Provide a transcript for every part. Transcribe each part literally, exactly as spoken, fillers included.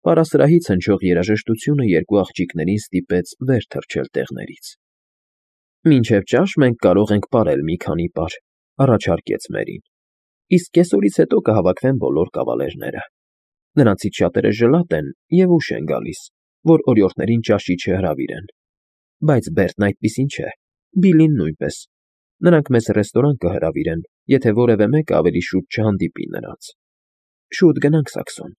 Պարասրահից հնչող երաժշտությունը երկու աղջիկներին ստիպեց վեր թռչել տեղներից։ ֊ Մինչև ճաշ մենք կարող ենք պարել մի քանի պար,֊ առաջարկեց Մերին,֊ իսկ կեսօրից հետո կհավաքվեն բոլոր կավալերները. նրանցից շատերը ժլատ են և ուշ են գալիս, որ օրիորդներին ճաշի չհրավիրեն, բայց Բերտն այդպիսին չէ, Բիլլին նույնպես, նրանք մեզ ռեստորան կհրավիրեն, եթե որևէ մեկը ավելի շուտ չհանդիպի նրանց։ Շուտ գնանք Սաքսոն։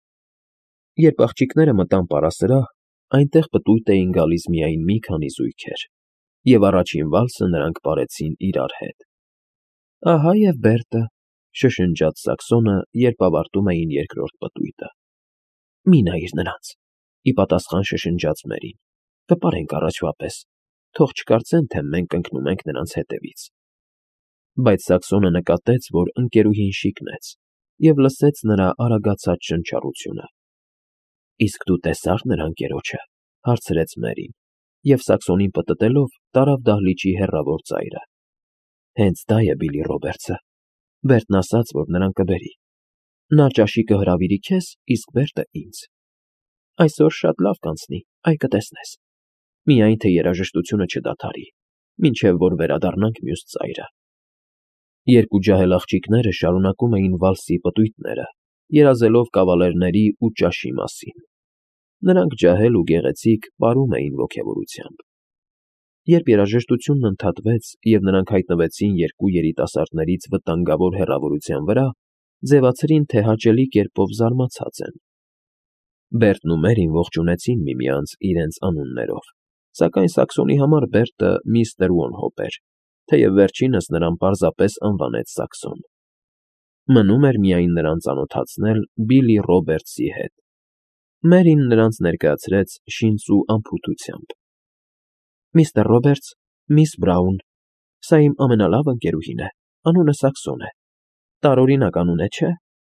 Երբ աղջիկները մտան պարասրահ, այնտեղ պտույտ էին գալիս միայն մի քանի զույգեր, և առաջին վալսը նրանք պարեցին իրար հետ։ ֊ Ահա և Բերտը,֊ շշնջաց Սաքսոնը, երբ ավարտում էին երկրորդ պտույտը։ ֊ Մի նայիր նրանց,֊ ի պատասխան շշնջաց Մերին,֊ կպարենք առաջվա պես, թող չկարծեն, թե մենք ընկնում ենք նրանց հետևից։ Բայց Սաքսոնը նկատեց, որ ընկերուհին շիկնեց և լսեց նրա արագացած շնչառությունը։ ֊ Իսկ դու տեսա՞ր նրա ընկերոջը,֊ հարցրեց Մերին, և Սաքսոնին պտտելով տարավ դահլիճի հեռավոր ծայրը։ ֊ Հենց դա է Բիլլի Ռոբերտսը, Բերտն ասաց, որ նրան կբերի։ Նա ճաշի կհրավիրի քեզ, իսկ Բերտը՝ ինձ։ Այսօր շատ լավ կանցնի, այ կտեսնես։ Միայն թե երաժշտությունը չդադարի, մինչև որ վերադառնանք մյուս ծայրը։ Երկու ջահել աղջիկները շարունակում էին վալսի պտույտները, երազելով կավալերների ու ճաշի մասին։ Նրանք ջահել ու գեղեցիկ պարում էին ոգևորությամբ։ Երբ երաժշտությունն ընդհատվեց և նրանք հայտնվեցին երկու երիտասարդներից վտանգավոր հեռավորության վրա, ձևացրին, թե հաճելի կերպով զարմացած են։ Բերտն ու Մերին ողջունեցին միմյանց իրենց անուններով, սակայն Սաքսոնի համար Բերտը միստր Ուոնհոփ էր, թեև վերջինս նրան պարզապես անվանեց Սաքսոն։ Մնում էր միայն նրան ծանոթացնել Բիլլի Ռոբերտսի հետ։ Մերին նրանց ներկայացրեց շինծու անփութությամբ։ ֊ Միստր Ռոբերտս, միս Բրաուն, սա իմ ամենալավ ընկերուհին է, անունը Սաքսոն է, տարօրինակ անուն է, չէ՞։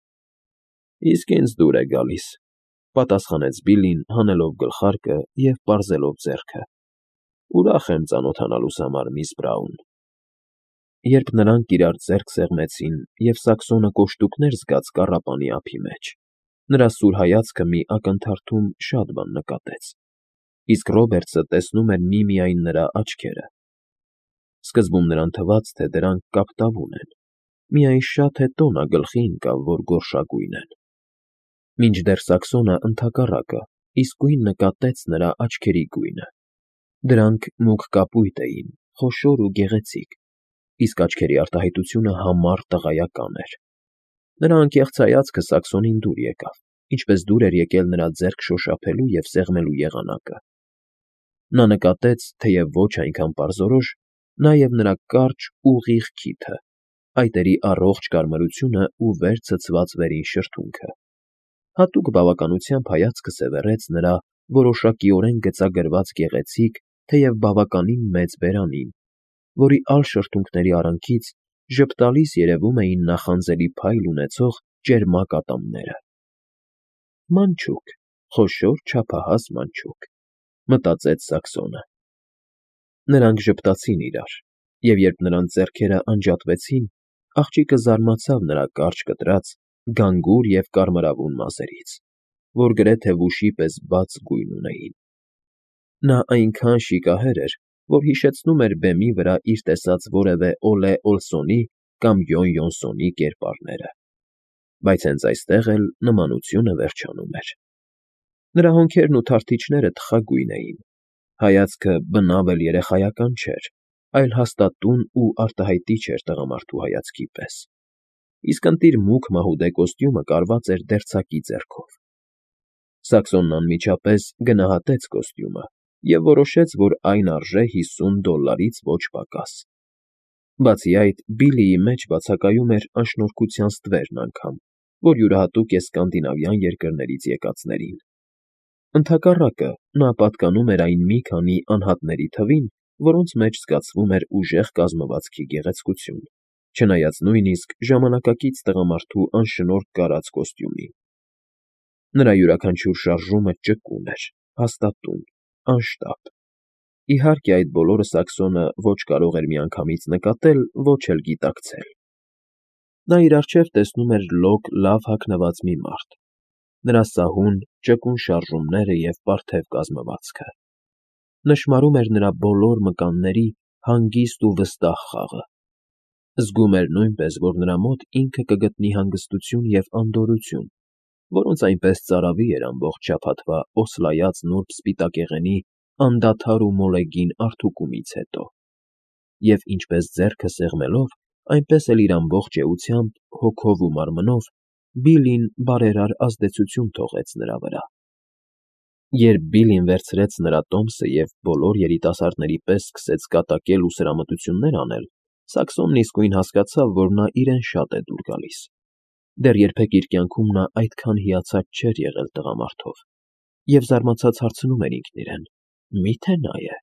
֊ Իսկ ինձ դուր է գալիս,֊ պատասխանեց Բիլլին, հանելով գլխարկը և պարզելով ձեռքը,֊ ուրախ եմ ծանոթանալուս համար, միս Բրաուն։ Երբ նրանք իրար ձեռք սեղմեցին, և Սաքսոնը կոշտուկներ զգաց կառապանի ափի մեջ, նրա սուր հայացքը մի ակնթարթում շատ բան նկատեց, իսկ Ռոբերտսը տեսնում էր միմիայն նրա աչքերը։ Սկզբում նրան թվաց, թե դրանք կապտավուն են, միայն շատ հետո նա գլխի ընկավ, որ գորշագույն են։ Մինչդեռ Սաքսոնը ընդհակառակը իսկույն նկատեց նրա աչքերի գույնը։ Դրանք մուգ կապույտ էին, խոշոր ու գեղեցիկ, իսկ աչքերի արտահայտությունը համառ տղայական էր։ Նրա անկեղծ հայացքը Սաքսոնին դուր եկավ, ինչպես դուր էր եկել նրա ձեռք շոշափելու և սեղմելու եղանակը։ Նա նկատեց, թեև ոչ այնքան պարզորոշ, նաև նրա կարճ, ուղիղ քիթը, այտերի առողջ կարմրությունն ու վեր ցցված վերին շրթունքը։ Հատուկ բավականությամբ հայացքը սևեռեց նրա որոշակիորեն գծագրված գեղեցիկ, թեև բավականին մեծ բերանին, որի ալ շրթունքների արանքից ժպտալից երևում էին նախանձելի փայլ ունեցող ճերմակ ատամները։ «Մանչուկ, խոշոր չափահաս մանչուկ,֊ մտածեց Սաքսոնը։ Նրանք ժպտացին իրար, և երբ նրանց ձեռքերը անջատվեցին, աղջիկը զարմացավ նրա կարճ կտրած, գանգուր և կարմրավուն մազերից, որ գրեթե վուշի պես բաց գույն ունեին։ Նա այնքան շիկահեր էր, որ հիշեցնում էր բեմի վրա իր տեսած որևէ Օլե Օլսոնի կամ Յոն Յոնսոնի կերպարները։ Բայց հենց այստեղ էլ նմանությունը վերջանում էր։ Նրա հոնքերն ու թարթիչները թխագույն էին, հայացքը բնավ էլ երեխայական չէր, այլ հաստատուն ու արտահայտիչ էր տղամարդու հայացքի պես, իսկ ընտիր մուգ մահուդե կոստյումը կարված էր դերձակի ձեռքով։ Սաքսոնն անմիջապես գնահատեց կոստյումը և որոշեց, որ այն արժե հիսուն դոլլարից ոչ պակաս։ Բացի այդ, Բիլլիի մեջ բացակայում էր անշնորհքության ստվերն անգամ, որ յուրահատուկ է սկանդինավյան երկրներից եկածներին։ Ընդհակառակը, նա պատկանում էր այն մի քանի անհատների թվին, որոնց մեջ զգացվում էր ուժեղ կազմվածքի գեղեցկություն, չնայած նույնիսկ ժամանակակից տղամարդու անշնորհք կարած կոստյումին։ Նրա յուրաքանչյուր շարժումը ճկուն էր, հաստատուն, անշտապ։ Իհարկե, այդ բոլորը Սաքսոնը ոչ կարող էր միանգամից նկատել, ոչ էլ գիտակցել։ Նա իր առջև տեսնում էր լոկ լավ հագնված մի մարդ։ Նրա սահուն, ճկուն շարժումները և պարթև կազմվածքը։ Նշմարում էր նրա բոլոր մկանների հանգիստ ու վստահ խաղը։ Զգում էր նույնպես, որ նրա մոտ ինքը կգտնի հանգստություն և անդորրություն, որոնց այնպես ծարավի էր ամբողջ շաբաթվա օսլայած նուրբ սպիտակեղենի անդադար ու մոլեգին արդուկումից հետո, և ինչպես ձեռքը սեղմելով, այնպես էլ իր ամբողջ էությամբ, հոգով ու մարմնով Բիլլին բարերար ազդեցություն թողեց նրա վրա։ Երբ Բիլլին վերցրեց նրա տոմսը և բոլոր երիտասարդների պես սկսեց կատակել ու սրամտություններ անել, Սաքսոնն իսկույն հասկացավ, որ նա իրեն շատ է դուր գալիս։ Դեռ երբեք իր կյանքում նա այդքան հիացած չէր եղել տղամարդով, և զարմացած հարցնում էր ինքն իրեն. «Մի՞թե նա է»։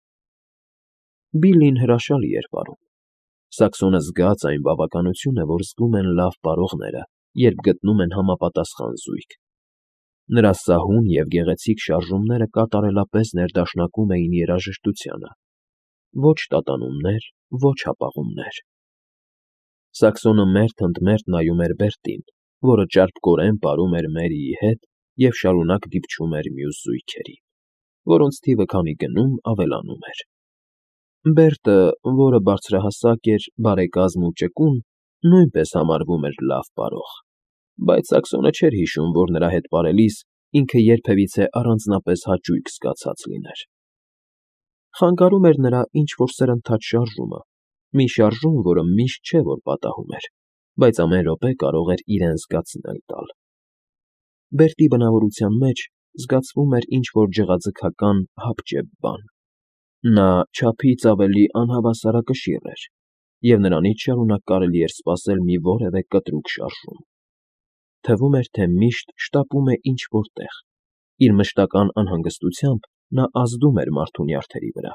Բիլլին հրաշալի էր պարում։ Սաքսոնը զգաց այն բավականությունը, որ զգում են լավ պարողները, երբ գտնում են համապատասխան զույգ։ Նրա սահուն և գեղեցիկ շարժումները կատարելապես ներդաշնակում էին երաժշտությանը։ Ոչ տատանումներ, ոչ հապաղումներ։ Սաքսոնը մերթ ընդ մերթ նայում էր Բերտին, որը ճարպկորեն պարում էր Մերիի հետ և շարունակ դիպչում էր մյուս զույգերին, որոնց թիվը քանի գնում, ավելանում էր։ Բերտը, որը բարձրահասակ էր, բարեկազմ ու ճկուն, նույնպես համարվում էր լավ պարող, բայց Սաքսոնը չէր հիշում, որ նրա հետ պարելիս ինքը երբևիցե առանձնապես հաճույք զգացած լիներ։ Խանգարում էր նրա ինչ֊որ սրընթաց շարժումը, մի շարժում, որը միշտ չէ, որ պատահում էր, բայց ամեն րոպե կարող էր իրեն զգացնել տալ։ Բերտի բնավորության մեջ զգացվում էր ինչ֊որ ջղաձգական հապճեպ բան։ Նա չափից ավելի անհավասարակշիռ էր, և նրանից շարունակ կարելի էր սպասել մի որևէ կտրուկ շարժում։ Թվում էր, թե միշտ շտապում է ինչ֊որ տեղ։ Իր մշտական անհանգստությամբ նա ազդում էր մարդու նյարդերի վրա։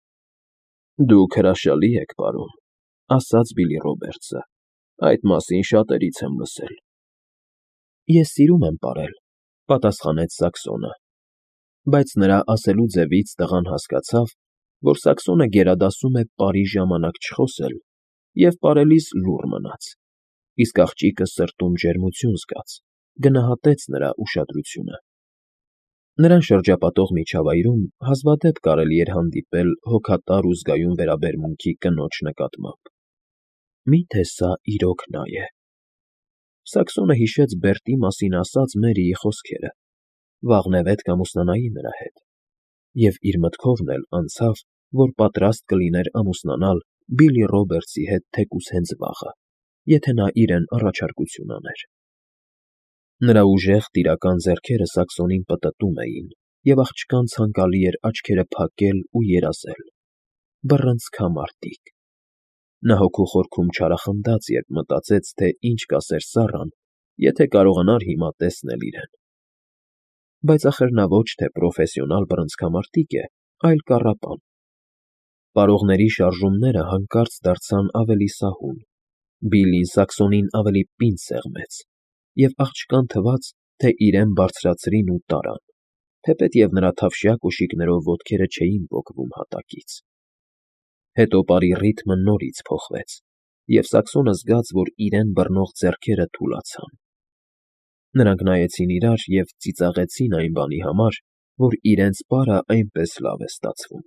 «Դուք հրաշալի եք պարում», ֊ ասաց Բիլլի Ռոբերտսը, ֊ այդ մասին շատերից եմ լսել։ «Ես սիրում եմ պարել», ֊ պատասխանեց Սաքսոնը։ Բայց նրա ասելու ձևից տղան հասկացավ, որ Սաքսոնը գերադասում է պարի ժամանակ չխոսել և պարելիս լուռ մնաց, իսկ աղջիկը սրտում ջերմություն զգաց, գնահատեց նրա ուշադրությունը։ Նրան շրջապատող միջավայրում հազվադեպ կարելի էր հանդիպել հոգատար ու զգայուն վերաբերմունքի կնոջ նկատմամբ։ Մի՞թե սա իրոք նա է։ Սաքսոնը հիշեց Բերտի մասին ասած Մերիի խոսքերը. վաղն է պետք ամուսնանայի նրա հետ, և իր մտքովն էլ անցավ, որ պատրաստ կլիներ ամուսնանալ Բիլլի Ռոբերտսի հետ թեկուզ հենց վաղը, եթե նա իրեն առաջարկություն աներ։ Նրա ուժեղ տիրական ձեռքերը Սաքսոնին պտտում էին, և աղջկան ցանկալի էր աչքերը փակել ու երազել. բռնցքամարտիկ։ Նա հոգու խորքում չարախնդաց, երբ մտածեց, թե ինչ կասեր Սառան, եթե կարողանար հիմա տեսնել իրեն։ Բայց ախր նա ոչ թե պրոֆեսիոնալ բռնցքամարտիկ է, այլ կառապան։ Պարողների շարժումները հանկարծ դարձան ավելի սահուն, Բիլլին Սաքսոնին ավելի պինդ սեղմեց, և աղջկան թվաց, թե իրեն բարձրացրին ու տարան, թեպետև նրա թավշյա կոշիկներով ոտքերը չէին պոկվում հատակից։ Հետո պարի ռիթմը նորից փոխվեց, և Սաքսոնը զգաց, որ իրեն բռնող ձեռքերը թուլացան։ Նրանք նայեցին իրար և ծիծաղեցին այն բանի համար, որ իրենց պարը այնպես լավ է ստացվում։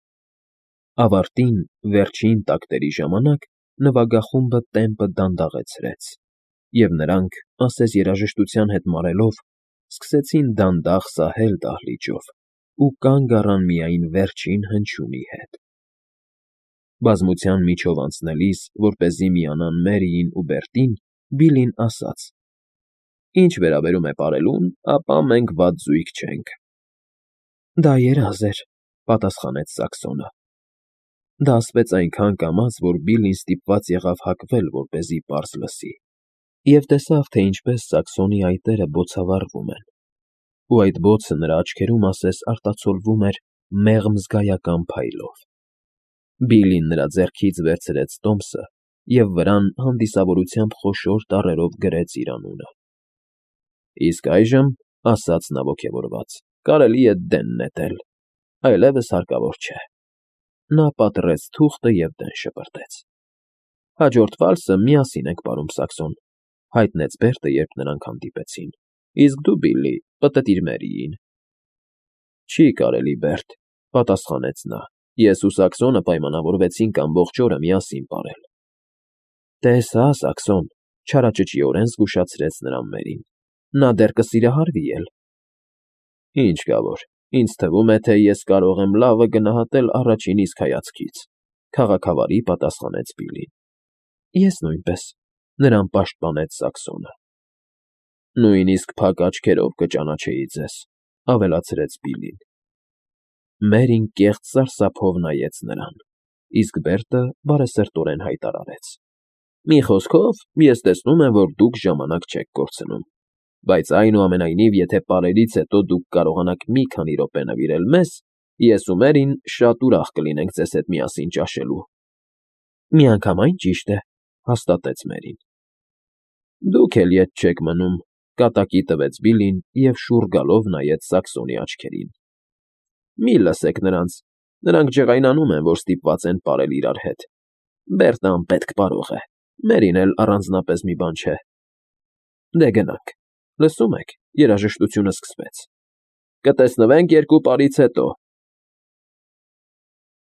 Ավարտին, վերջին տակտերի ժամանակ նվագախումբը տեմպը դանդաղեցրեց, և նրանք, ասես երաժշտության հետ մարելով, սկսեցին դանդաղ սահել դահլիճով ու կանգ առան միայն վերջին հնչյունի հետ։ Բազմության միջով անցնելիս, որպեսզի միանան Մերիին ու Բերտին, Բիլլին ասաց. «Ինչ վերաբերում է պարելուն, ապա մենք վատ զույգ չենք»։ «Դա երազ էր», ֊ պատասխանեց Սաքսոնը։ Դա ասվեց այնքան կամաց, որ Բիլլին ստիպված եղավ հագվել, որպեսզի պարզ լսի, և տեսավ, թե ինչպես Սաքսոնի այտերը բոցավառվում են, ու այդ բոցը նրա աչքերում ասես արտացոլվում էր մեղմ զգայական փայլով։ Բիլլին նրա ձեռքից վերցրեց տոմսը և վրան հանդիսավորությամբ խոշոր տառերով գրեց իր անունը։ «Իսկ այժմ, ֊ ասաց նա ոգևորված, ֊ կարելի է դեն նետել, այլևս հարկավոր չէ»։ Նա պատռեց թուղթը և դեն շպրտեց։ «Հաջորդ վալսը միասին ենք պարում, Սաքսոն», ֊ հայտնեց Բերտը, երբ նրանք հանդիպեցին։ Իսկ դու, Բիլլի, պտտիր Մերիին։ Չի կարելի, Բերտ, պատասխանեց նա։ Ես ու Սաքսոնը պայմանավորվեցինք ամբողջ օրը միասին պարել։ Տես հա, Սաքսոն, չարաճճիորեն զգուշացրեց նրան Մերին։ Նա դեռ կսիրահարվի էլ։ Ինչ կա որ, ինձ թվում է, թե ես կարող եմ լավը գնահատել առաջին իսկ հայացքից, քաղաքավարի պատասխանեց Բիլլին։ Ես նույնպես, նրան պաշտպանեց Սաքսոնը։ Նույնիսկ փակ աչքերով կճանաչեի ձեզ, ավելացրեց Բիլլին։ Մերին կեղծ սարսափով նայեց նրան, իսկ Բերտը բարեսրտորեն հայտարարեց. Մի խոսքով, ես տեսնում եմ, որ դուք ժամանակ չեք կորցնում, բայց այնուամենայնիվ, եթե պարերից հետո դուք կարողանաք մի քանի րոպե նվիրել մեզ, ես ու Մերին շատ ուրախ կլինենք ձեզ հետ միասին ճաշելու։ Միանգամայն ճիշտ է, հաստատեց Մերին։ Դուք էլ ետ չեք մնում, կատակի տվեց Բիլլին և շուռ գալով նայեց Սաքսոնի աչքերին։ Մի լսեք նրանց, նրանք ջղայնանում են, որ ստիպված են պարել իրար հետ։ Բերտը անպետք պարող է, Մերին էլ առանձնապես մի բան չէ։ Դե գնանք, լսում եք, երաժշտությունը սկսվեց։ Կտեսնվենք երկու պարից հետո։